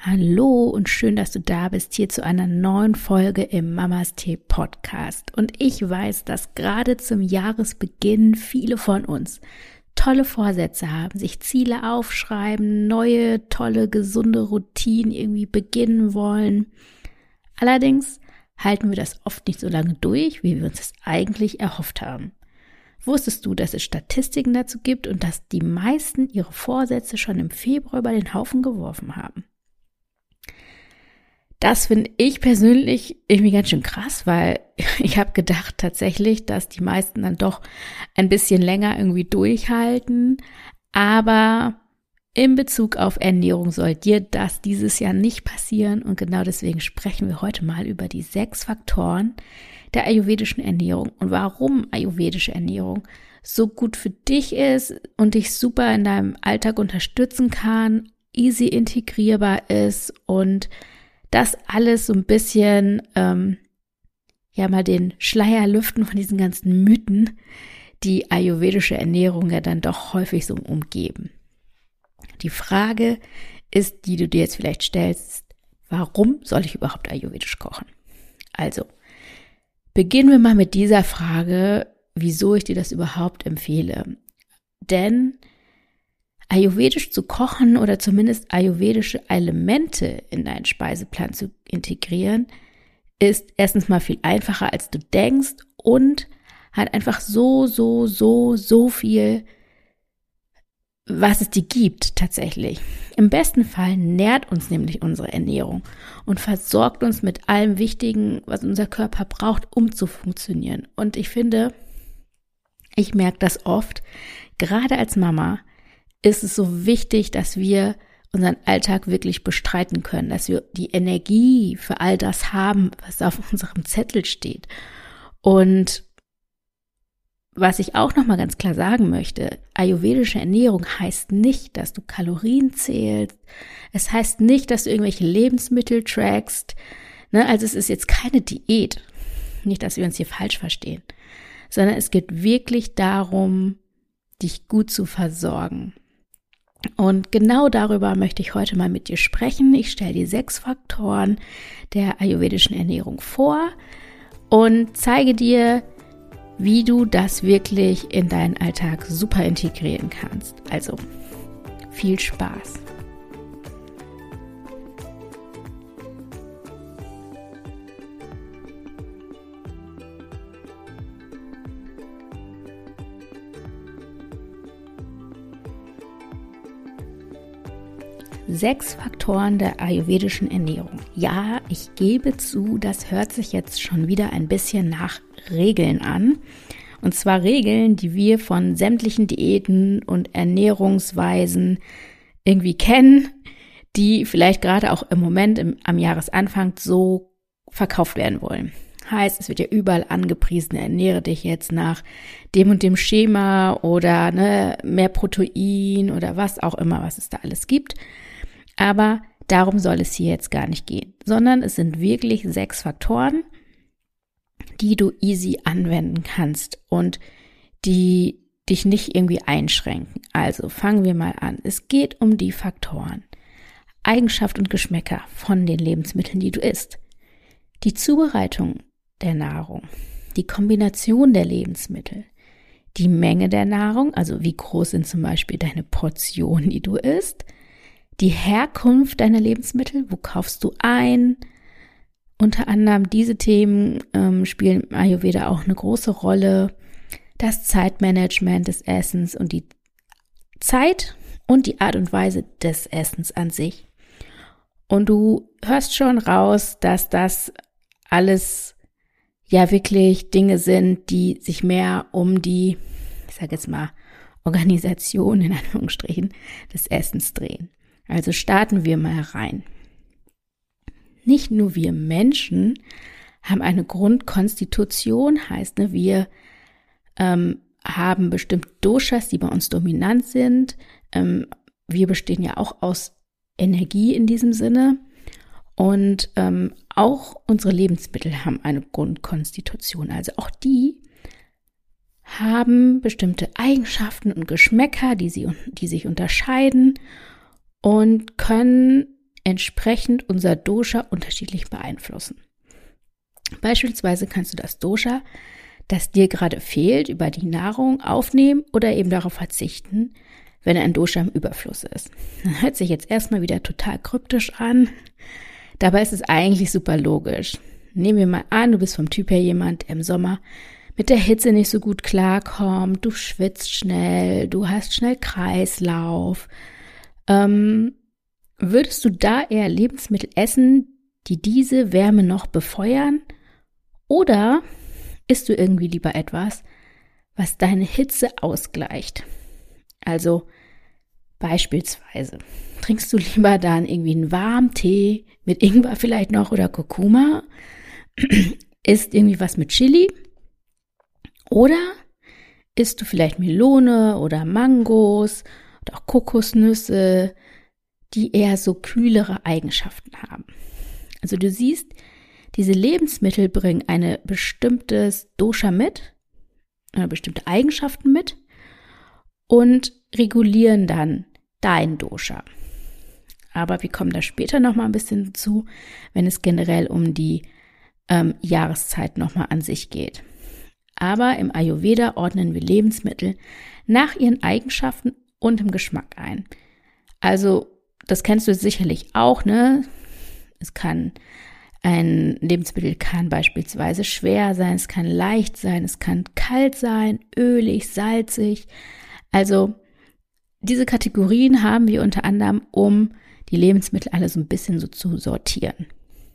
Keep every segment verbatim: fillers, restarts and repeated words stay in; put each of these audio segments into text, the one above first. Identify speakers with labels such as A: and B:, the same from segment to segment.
A: Hallo und schön, dass du da bist, hier zu einer neuen Folge im Mamas Tee Podcast. Und ich weiß, dass gerade zum Jahresbeginn viele von uns tolle Vorsätze haben, sich Ziele aufschreiben, neue, tolle, gesunde Routinen irgendwie beginnen wollen. Allerdings halten wir das oft nicht so lange durch, wie wir uns das eigentlich erhofft haben. Wusstest du, dass es Statistiken dazu gibt und dass die meisten ihre Vorsätze schon im Februar über den Haufen geworfen haben? Das finde ich persönlich irgendwie ganz schön krass, weil ich habe gedacht tatsächlich, dass die meisten dann doch ein bisschen länger irgendwie durchhalten. Aber in Bezug auf Ernährung soll dir das dieses Jahr nicht passieren. Und genau deswegen sprechen wir heute mal über die sechs Faktoren der ayurvedischen Ernährung und warum ayurvedische Ernährung so gut für dich ist und dich super in deinem Alltag unterstützen kann, easy integrierbar ist und das alles so ein bisschen, ähm, ja mal den Schleier lüften von diesen ganzen Mythen, die ayurvedische Ernährung ja dann doch häufig so umgeben. Die Frage ist, die du dir jetzt vielleicht stellst, warum soll ich überhaupt ayurvedisch kochen? Also, beginnen wir mal mit dieser Frage, wieso ich dir das überhaupt empfehle. Denn ayurvedisch zu kochen oder zumindest ayurvedische Elemente in deinen Speiseplan zu integrieren, ist erstens mal viel einfacher, als du denkst und hat einfach so, so, so, so viel, was es dir gibt tatsächlich. Im besten Fall nährt uns nämlich unsere Ernährung und versorgt uns mit allem Wichtigen, was unser Körper braucht, um zu funktionieren. Und ich finde, ich merke das oft, gerade als Mama, ist es so wichtig, dass wir unseren Alltag wirklich bestreiten können, dass wir die Energie für all das haben, was auf unserem Zettel steht. Und was ich auch nochmal ganz klar sagen möchte, ayurvedische Ernährung heißt nicht, dass du Kalorien zählst. Es heißt nicht, dass du irgendwelche Lebensmittel trackst. Ne? Also es ist jetzt keine Diät. Nicht, dass wir uns hier falsch verstehen. Sondern es geht wirklich darum, dich gut zu versorgen. Und genau darüber möchte ich heute mal mit dir sprechen. Ich stelle dir sechs Faktoren der ayurvedischen Ernährung vor und zeige dir, wie du das wirklich in deinen Alltag super integrieren kannst. Also viel Spaß! Sechs Faktoren der ayurvedischen Ernährung. Ja, ich gebe zu, das hört sich jetzt schon wieder ein bisschen nach Regeln an. Und zwar Regeln, die wir von sämtlichen Diäten und Ernährungsweisen irgendwie kennen, die vielleicht gerade auch im Moment im, am Jahresanfang so verkauft werden wollen. Heißt, es wird ja überall angepriesen, ernähre dich jetzt nach dem und dem Schema oder ne, mehr Protein oder was auch immer, was es da alles gibt. Aber darum soll es hier jetzt gar nicht gehen, sondern es sind wirklich sechs Faktoren, die du easy anwenden kannst und die dich nicht irgendwie einschränken. Also fangen wir mal an. Es geht um die Faktoren: Eigenschaft und Geschmäcker von den Lebensmitteln, die du isst, die Zubereitung der Nahrung, die Kombination der Lebensmittel, die Menge der Nahrung, also wie groß sind zum Beispiel deine Portionen, die du isst, die Herkunft deiner Lebensmittel, wo kaufst du ein? Unter anderem diese Themen ähm, spielen im Ayurveda auch eine große Rolle. Das Zeitmanagement des Essens und die Zeit und die Art und Weise des Essens an sich. Und du hörst schon raus, dass das alles ja wirklich Dinge sind, die sich mehr um die, ich sage jetzt mal, Organisation in Anführungsstrichen des Essens drehen. Also starten wir mal rein. Nicht nur wir Menschen haben eine Grundkonstitution, heißt, ne, wir ähm, haben bestimmte Doshas, die bei uns dominant sind. Ähm, wir bestehen ja auch aus Energie in diesem Sinne. Und ähm, auch unsere Lebensmittel haben eine Grundkonstitution. Also auch die haben bestimmte Eigenschaften und Geschmäcker, die, sie, die sich unterscheiden und können entsprechend unser Dosha unterschiedlich beeinflussen. Beispielsweise kannst du das Dosha, das dir gerade fehlt, über die Nahrung aufnehmen oder eben darauf verzichten, wenn ein Dosha im Überfluss ist. Das hört sich jetzt erstmal wieder total kryptisch an, dabei ist es eigentlich super logisch. Nehmen wir mal an, du bist vom Typ her jemand, der im Sommer mit der Hitze nicht so gut klarkommt, du schwitzt schnell, du hast schnell Kreislauf. Ähm, würdest du da eher Lebensmittel essen, die diese Wärme noch befeuern? Oder isst du irgendwie lieber etwas, was deine Hitze ausgleicht? Also beispielsweise, trinkst du lieber dann irgendwie einen warmen Tee mit Ingwer vielleicht noch oder Kurkuma? Isst irgendwie was mit Chili? Oder isst du vielleicht Melone oder Mangos oder auch Kokosnüsse, die eher so kühlere Eigenschaften haben? Also du siehst, diese Lebensmittel bringen eine bestimmtes Dosha mit, äh, bestimmte Eigenschaften mit und regulieren dann dein Dosha. Aber wir kommen da später nochmal ein bisschen dazu, wenn es generell um die ähm, Jahreszeit nochmal an sich geht. Aber im Ayurveda ordnen wir Lebensmittel nach ihren Eigenschaften und im Geschmack ein. Also das kennst du sicherlich auch, ne? Es kann Ein Lebensmittel kann beispielsweise schwer sein, es kann leicht sein, es kann kalt sein, ölig, salzig. Also diese Kategorien haben wir unter anderem, um die Lebensmittel alle so ein bisschen so zu sortieren.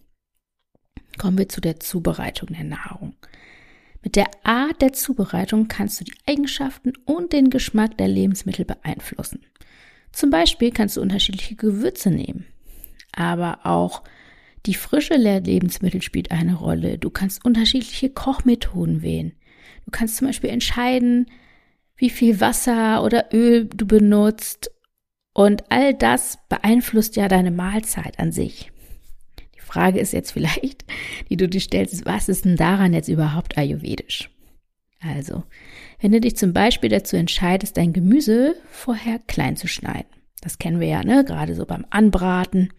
A: Kommen wir zu der Zubereitung der Nahrung. Mit der Art der Zubereitung kannst du die Eigenschaften und den Geschmack der Lebensmittel beeinflussen. Zum Beispiel kannst du unterschiedliche Gewürze nehmen, aber auch die Frische der Lebensmittel spielt eine Rolle. Du kannst unterschiedliche Kochmethoden wählen. Du kannst zum Beispiel entscheiden, wie viel Wasser oder Öl du benutzt. Und all das beeinflusst ja deine Mahlzeit an sich. Die Frage ist jetzt vielleicht, die du dir stellst, was ist denn daran jetzt überhaupt ayurvedisch? Also, wenn du dich zum Beispiel dazu entscheidest, dein Gemüse vorher klein zu schneiden. Das kennen wir ja, ne? Gerade so beim Anbraten.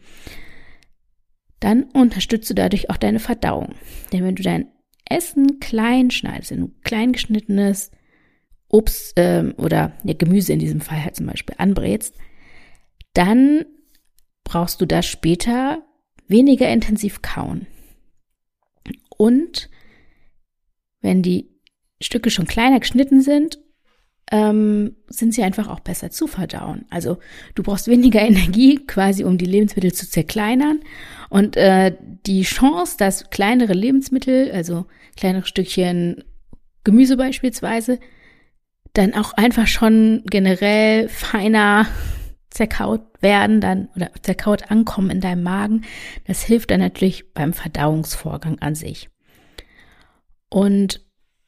A: Dann unterstützt du dadurch auch deine Verdauung. Denn wenn du dein Essen klein schneidest, wenn du klein geschnittenes Obst ähm, oder ja, Gemüse in diesem Fall halt zum Beispiel anbrätst, dann brauchst du das später weniger intensiv kauen. Und wenn die Stücke schon kleiner geschnitten sind, ähm, sind sie einfach auch besser zu verdauen. Also du brauchst weniger Energie quasi, um die Lebensmittel zu zerkleinern. Und äh, die Chance, dass kleinere Lebensmittel, also kleinere Stückchen Gemüse beispielsweise, dann auch einfach schon generell feiner zerkaut werden dann oder zerkaut ankommen in deinem Magen, das hilft dann natürlich beim Verdauungsvorgang an sich. Und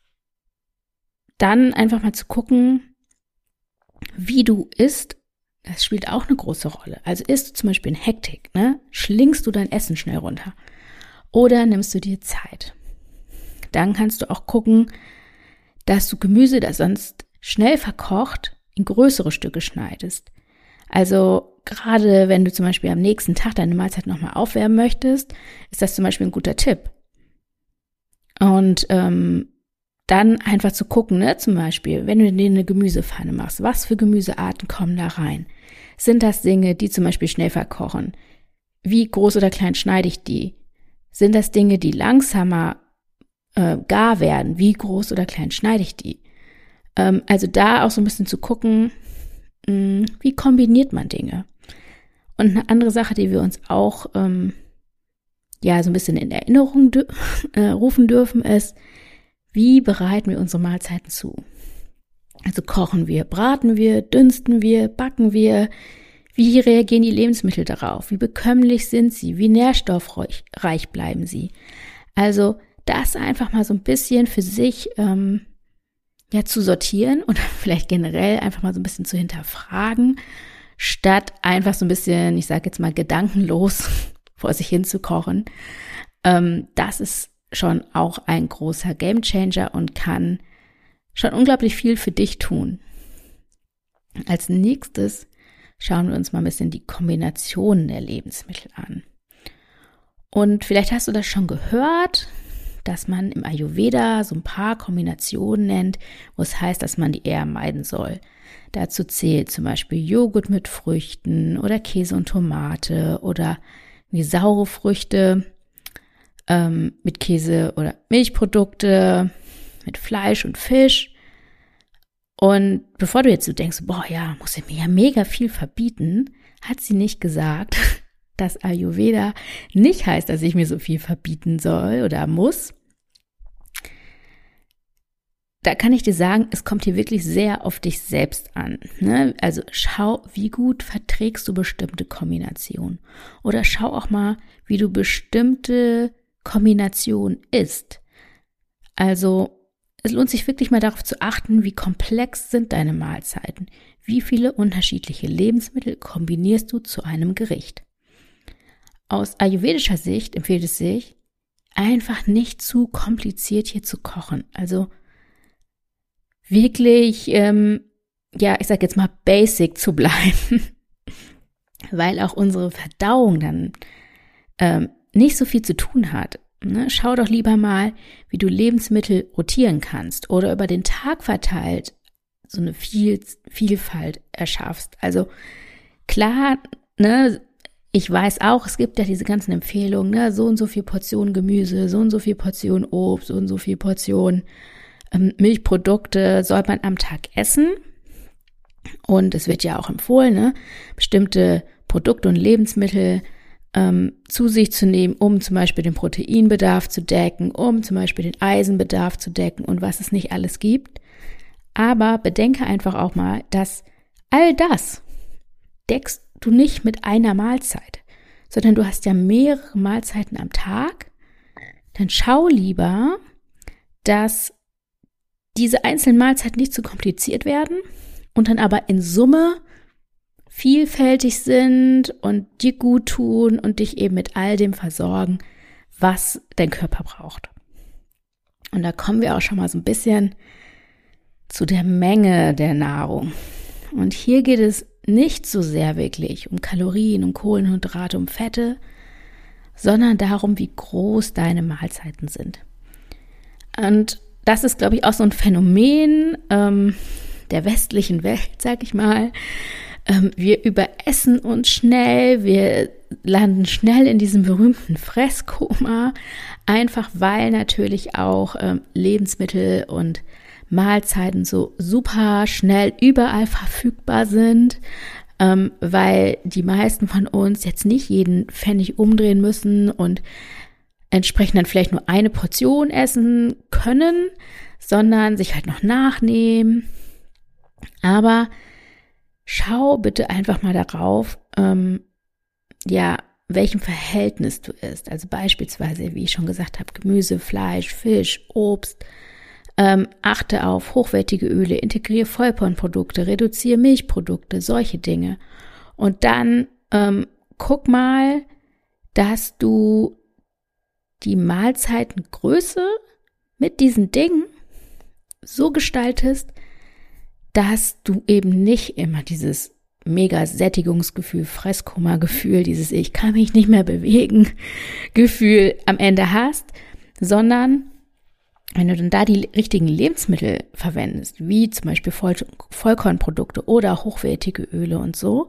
A: dann einfach mal zu gucken, wie du isst, das spielt auch eine große Rolle. Also isst du zum Beispiel in Hektik, ne? Schlingst du dein Essen schnell runter oder nimmst du dir Zeit? Dann kannst du auch gucken, dass du Gemüse, das sonst schnell verkocht, in größere Stücke schneidest. Also gerade wenn du zum Beispiel am nächsten Tag deine Mahlzeit nochmal aufwärmen möchtest, ist das zum Beispiel ein guter Tipp. Und ähm, dann einfach zu gucken, ne, zum Beispiel, wenn du dir eine Gemüsepfanne machst, was für Gemüsearten kommen da rein? Sind das Dinge, die zum Beispiel schnell verkochen? Wie groß oder klein schneide ich die? Sind das Dinge, die langsamer äh, gar werden? Wie groß oder klein schneide ich die? Ähm, also da auch so ein bisschen zu gucken, mh, wie kombiniert man Dinge? Und eine andere Sache, die wir uns auch ähm, ja so ein bisschen in Erinnerung dü- äh, rufen dürfen, ist, wie bereiten wir unsere Mahlzeiten zu? Also kochen wir, braten wir, dünsten wir, backen wir? Wie reagieren die Lebensmittel darauf? Wie bekömmlich sind sie? Wie nährstoffreich reich bleiben sie? Also das einfach mal so ein bisschen für sich ähm, ja zu sortieren oder vielleicht generell einfach mal so ein bisschen zu hinterfragen, statt einfach so ein bisschen, ich sage jetzt mal gedankenlos vor sich hin zu kochen. Ähm, das ist schon auch ein großer Gamechanger und kann schon unglaublich viel für dich tun. Als nächstes schauen wir uns mal ein bisschen die Kombinationen der Lebensmittel an. Und vielleicht hast du das schon gehört, dass man im Ayurveda so ein paar Kombinationen nennt, wo es heißt, dass man die eher meiden soll. Dazu zählt zum Beispiel Joghurt mit Früchten oder Käse und Tomate oder wie saure Früchte ähm, mit Käse oder Milchprodukte, mit Fleisch und Fisch. Und bevor du jetzt so denkst, boah, ja, muss ich mir ja mega viel verbieten, hat sie nicht gesagt, dass Ayurveda nicht heißt, dass ich mir so viel verbieten soll oder muss. Da kann ich dir sagen, es kommt hier wirklich sehr auf dich selbst an. Ne? Also schau, wie gut verträgst du bestimmte Kombinationen. Oder schau auch mal, wie du bestimmte Kombinationen isst. Also es lohnt sich wirklich mal darauf zu achten, wie komplex sind deine Mahlzeiten. Wie viele unterschiedliche Lebensmittel kombinierst du zu einem Gericht? Aus ayurvedischer Sicht empfiehlt es sich, einfach nicht zu kompliziert hier zu kochen. Also wirklich, ähm, ja, ich sag jetzt mal basic zu bleiben, weil auch unsere Verdauung dann ähm, nicht so viel zu tun hat. Ne? Schau doch lieber mal, wie du Lebensmittel rotieren kannst oder über den Tag verteilt so eine Viel- Vielfalt erschaffst. Also klar, ne, ich weiß auch, es gibt ja diese ganzen Empfehlungen, ne, so und so viel Portionen Gemüse, so und so viel Portionen Obst, so und so viel Portionen ähm, Milchprodukte soll man am Tag essen. Und es wird ja auch empfohlen, ne, bestimmte Produkte und Lebensmittel ähm, zu sich zu nehmen, um zum Beispiel den Proteinbedarf zu decken, um zum Beispiel den Eisenbedarf zu decken und was es nicht alles gibt. Aber bedenke einfach auch mal, dass all das deckst du nicht mit einer Mahlzeit, sondern du hast ja mehrere Mahlzeiten am Tag. Dann schau lieber, dass diese einzelnen Mahlzeiten nicht zu kompliziert werden und dann aber in Summe vielfältig sind und dir gut tun und dich eben mit all dem versorgen, was dein Körper braucht. Und da kommen wir auch schon mal so ein bisschen zu der Menge der Nahrung. Und hier geht es nicht so sehr wirklich um Kalorien, um Kohlenhydrate, um Fette, sondern darum, wie groß deine Mahlzeiten sind. Und das ist, glaube ich, auch so ein Phänomen ähm, der westlichen Welt, sag ich mal. Ähm, wir überessen uns schnell, wir landen schnell in diesem berühmten Fresskoma, einfach weil natürlich auch ähm, Lebensmittel und Mahlzeiten so super schnell überall verfügbar sind, ähm, weil die meisten von uns jetzt nicht jeden Pfennig umdrehen müssen und entsprechend dann vielleicht nur eine Portion essen können, sondern sich halt noch nachnehmen. Aber schau bitte einfach mal darauf, ähm, ja, welchem Verhältnis du isst. Also beispielsweise, wie ich schon gesagt habe, Gemüse, Fleisch, Fisch, Obst. Ähm, achte auf hochwertige Öle, integriere Vollkornprodukte, reduziere Milchprodukte, solche Dinge. Und dann ähm, guck mal, dass du die Mahlzeitengröße mit diesen Dingen so gestaltest, dass du eben nicht immer dieses mega Sättigungsgefühl, Fresskoma-Gefühl, dieses Ich kann mich nicht mehr bewegen Gefühl am Ende hast, sondern wenn du dann da die richtigen Lebensmittel verwendest, wie zum Beispiel Voll- Vollkornprodukte oder hochwertige Öle und so,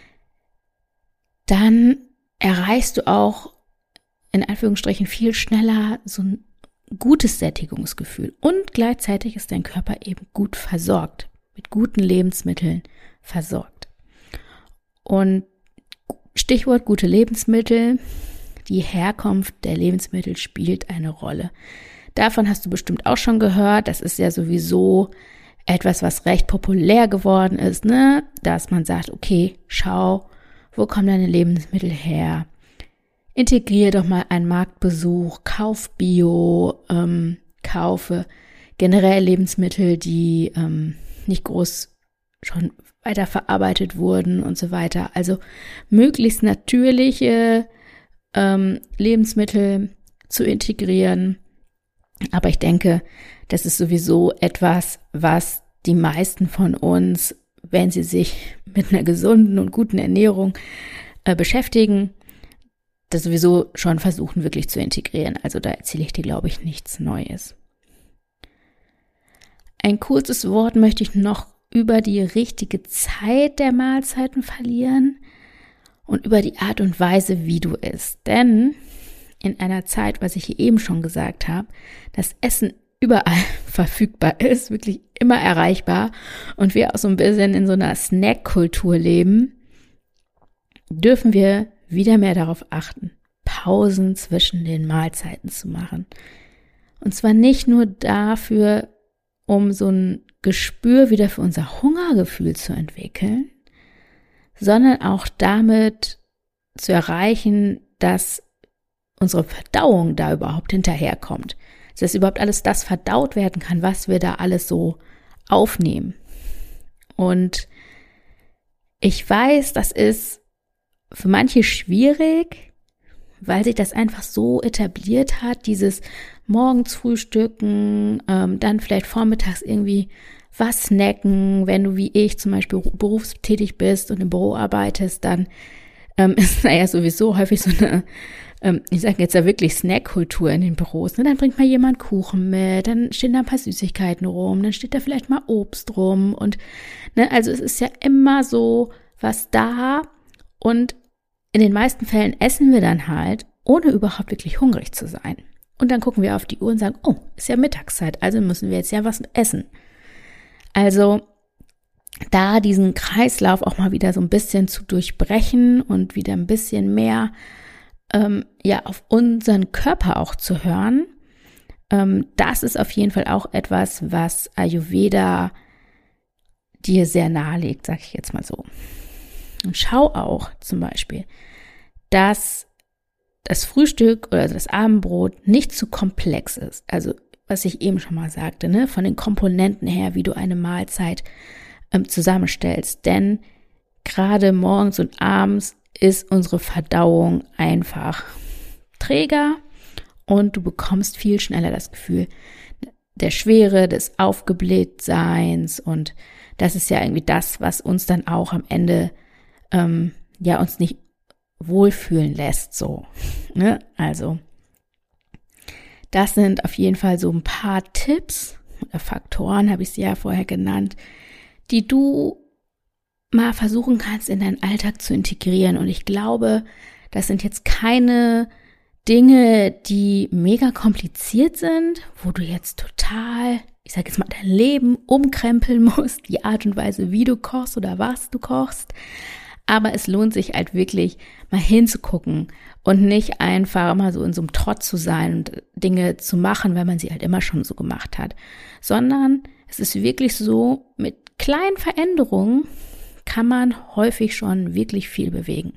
A: dann erreichst du auch in Anführungsstrichen viel schneller so ein gutes Sättigungsgefühl und gleichzeitig ist dein Körper eben gut versorgt, mit guten Lebensmitteln versorgt. Und Stichwort gute Lebensmittel, die Herkunft der Lebensmittel spielt eine Rolle. Davon hast du bestimmt auch schon gehört. Das ist ja sowieso etwas, was recht populär geworden ist, ne? Dass man sagt, okay, schau, wo kommen deine Lebensmittel her? Integriere doch mal einen Marktbesuch, kauf Bio, ähm, kaufe generell Lebensmittel, die ähm, nicht groß schon weiterverarbeitet wurden und so weiter. Also möglichst natürliche ähm, Lebensmittel zu integrieren. Aber ich denke, das ist sowieso etwas, was die meisten von uns, wenn sie sich mit einer gesunden und guten Ernährung äh, beschäftigen, das sowieso schon versuchen wirklich zu integrieren. Also da erzähle ich dir, glaube ich, nichts Neues. Ein kurzes Wort möchte ich noch über die richtige Zeit der Mahlzeiten verlieren und über die Art und Weise, wie du isst. Denn in einer Zeit, was ich hier eben schon gesagt habe, das Essen überall verfügbar ist, wirklich immer erreichbar und wir auch so ein bisschen in so einer Snack-Kultur leben, dürfen wir wieder mehr darauf achten, Pausen zwischen den Mahlzeiten zu machen. Und zwar nicht nur dafür, um so ein Gespür wieder für unser Hungergefühl zu entwickeln, sondern auch damit zu erreichen, dass unsere Verdauung da überhaupt hinterherkommt. Dass überhaupt alles das verdaut werden kann, was wir da alles so aufnehmen. Und ich weiß, das ist für manche schwierig, weil sich das einfach so etabliert hat, dieses morgens frühstücken, ähm, dann vielleicht vormittags irgendwie was snacken, wenn du wie ich zum Beispiel berufstätig bist und im Büro arbeitest, dann ähm, ist naja sowieso häufig so eine, ähm, ich sage jetzt ja wirklich Snackkultur in den Büros, ne? Dann bringt mal jemand Kuchen mit, dann stehen da ein paar Süßigkeiten rum, dann steht da vielleicht mal Obst rum und ne, also es ist ja immer so was da und in den meisten Fällen essen wir dann halt, ohne überhaupt wirklich hungrig zu sein. Und dann gucken wir auf die Uhr und sagen, oh, ist ja Mittagszeit, also müssen wir jetzt ja was essen. Also da diesen Kreislauf auch mal wieder so ein bisschen zu durchbrechen und wieder ein bisschen mehr ähm, ja auf unseren Körper auch zu hören, ähm, das ist auf jeden Fall auch etwas, was Ayurveda dir sehr nahelegt, sag ich jetzt mal so. Und schau auch zum Beispiel, dass das Frühstück oder das Abendbrot nicht zu komplex ist. Also was ich eben schon mal sagte, ne, von den Komponenten her, wie du eine Mahlzeit ähm, zusammenstellst. Denn gerade morgens und abends ist unsere Verdauung einfach träger und du bekommst viel schneller das Gefühl der Schwere, des Aufgeblähtseins und das ist ja irgendwie das, was uns dann auch am Ende ähm, ja uns nicht wohlfühlen lässt, so, ne, also das sind auf jeden Fall so ein paar Tipps oder Faktoren, habe ich sie ja vorher genannt, die du mal versuchen kannst, in deinen Alltag zu integrieren. Und ich glaube, das sind jetzt keine Dinge, die mega kompliziert sind, wo du jetzt total, ich sage jetzt mal, dein Leben umkrempeln musst, die Art und Weise, wie du kochst oder was du kochst. Aber es lohnt sich halt wirklich, mal hinzugucken und nicht einfach mal so in so einem Trott zu sein und Dinge zu machen, weil man sie halt immer schon so gemacht hat. Sondern es ist wirklich so, mit kleinen Veränderungen kann man häufig schon wirklich viel bewegen.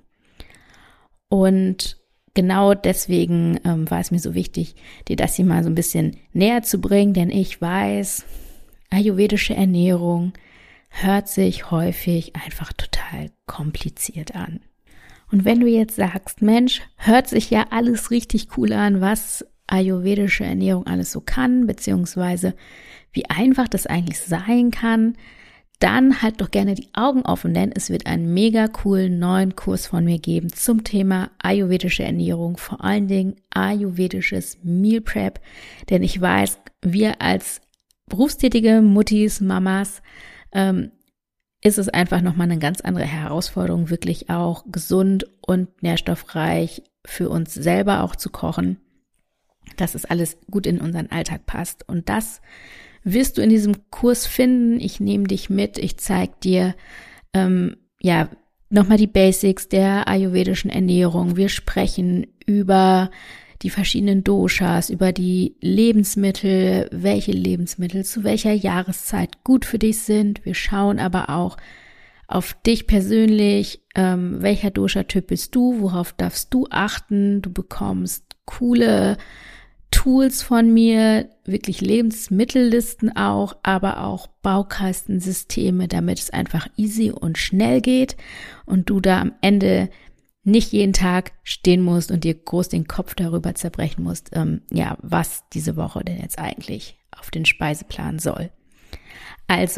A: Und genau deswegen ähm, war es mir so wichtig, dir das hier mal so ein bisschen näher zu bringen, denn ich weiß, ayurvedische Ernährung hört sich häufig einfach total kompliziert an. Und wenn du jetzt sagst, Mensch, hört sich ja alles richtig cool an, was ayurvedische Ernährung alles so kann, beziehungsweise wie einfach das eigentlich sein kann, dann halt doch gerne die Augen offen, denn es wird einen mega coolen neuen Kurs von mir geben zum Thema ayurvedische Ernährung, vor allen Dingen ayurvedisches Meal Prep, denn ich weiß, wir als berufstätige Muttis, Mamas, ähm, ist es einfach nochmal eine ganz andere Herausforderung, wirklich auch gesund und nährstoffreich für uns selber auch zu kochen, dass es alles gut in unseren Alltag passt. Und das wirst du in diesem Kurs finden. Ich nehme dich mit, ich zeige dir ähm, ja nochmal die Basics der ayurvedischen Ernährung. Wir sprechen über die verschiedenen Doshas, über die Lebensmittel, welche Lebensmittel zu welcher Jahreszeit gut für dich sind. Wir schauen aber auch auf dich persönlich, ähm, welcher Dosha-Typ bist du, worauf darfst du achten. Du bekommst coole Tools von mir, wirklich Lebensmittellisten auch, aber auch Baukastensysteme, damit es einfach easy und schnell geht und du da am Ende nicht jeden Tag stehen musst und dir groß den Kopf darüber zerbrechen musst, ähm, ja, was diese Woche denn jetzt eigentlich auf den Speiseplan soll. Also,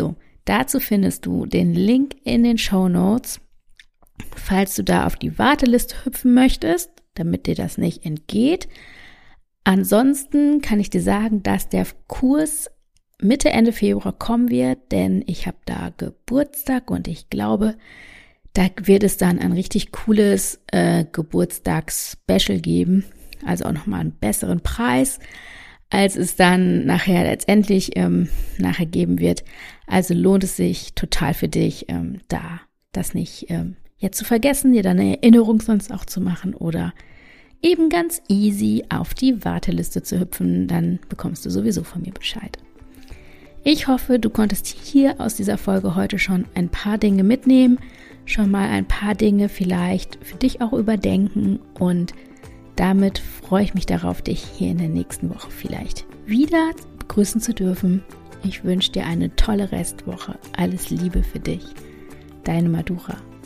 A: Dazu findest du den Link in den Shownotes, falls du da auf die Warteliste hüpfen möchtest, damit dir das nicht entgeht. Ansonsten kann ich dir sagen, dass der Kurs Mitte, Ende Februar kommen wird, denn ich habe da Geburtstag und ich glaube, da wird es dann ein richtig cooles äh, Geburtstags-Special geben, also auch nochmal einen besseren Preis, als es dann nachher letztendlich ähm, nachher geben wird. Also lohnt es sich total für dich, ähm, da das nicht ähm, jetzt zu vergessen, dir dann eine Erinnerung sonst auch zu machen oder eben ganz easy auf die Warteliste zu hüpfen, dann bekommst du sowieso von mir Bescheid. Ich hoffe, du konntest hier aus dieser Folge heute schon ein paar Dinge mitnehmen, schon mal ein paar Dinge vielleicht für dich auch überdenken und damit freue ich mich darauf, dich hier in der nächsten Woche vielleicht wieder begrüßen zu dürfen. Ich wünsche dir eine tolle Restwoche. Alles Liebe für dich. Deine Madura.